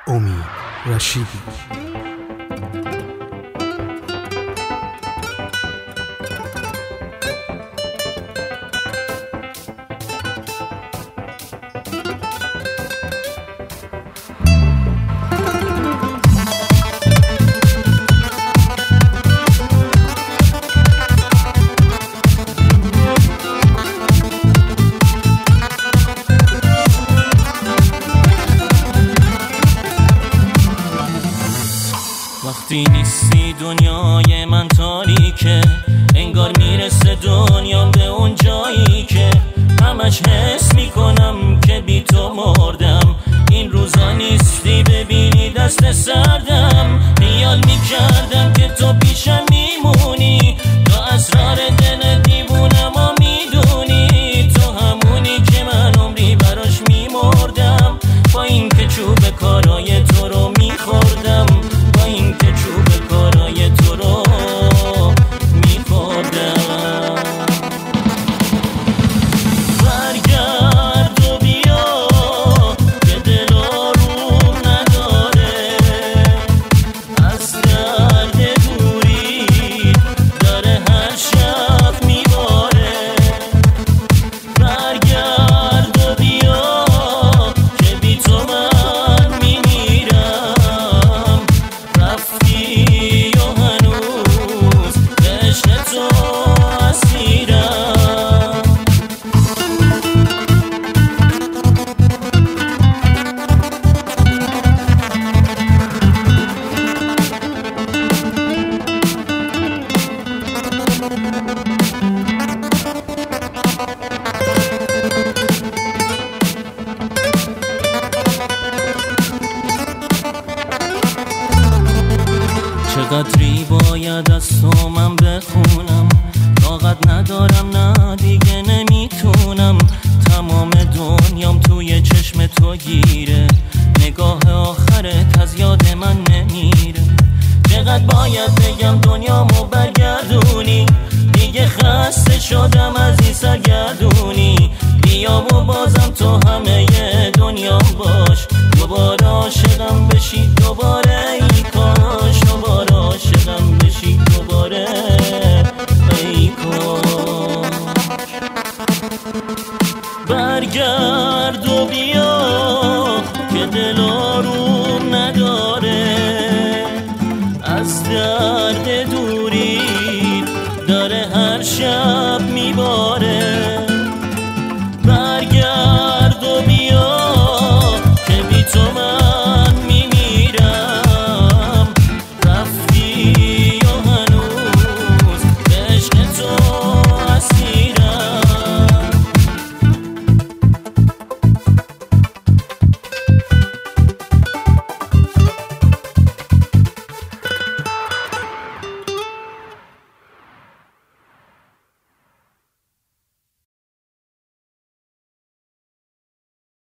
امید رشیدی. وقتی نیستی دنیای من تاریکه، انگار میرسه دنیام به اون جایی که همش حس میکنم که بی تو مردم. این روزا نیستی ببینی دست سردم، خیال میکردم که تو پیشم میمونی، تو اسرار دل دیوونم و میدونی، تو همونی که من عمری براش میمردم، با این که چوب کارای تو رو میخوردم، با این که چوب کارای تو رو میخوردم. برگرد و بیا که دل آروم نداره، از درد دوری داره هر شب میباره. برگرد و بیا که بی تو من میمیرم، رفتی و هنوز به عشق تو اسیرم. چقدری باید از تو من بخونم، طاقت ندارم نه دیگه نمیتونم، تمام دنیام توی چشم تو گیره، نگاه آخرت از یاد من نمیره. چقدر باید بگم دنیامو برگردونی، دیگه خسته شدم از این سرگردونی، بیا و بازم تو همه دنیام باش، دوباره عاشقم بشی دوباره، ای کاش دوباره عاشقم بشی دوباره، ای کاش. برگرد و بیا که دل آروم نداره، از درد دوری داره هر شب میباره.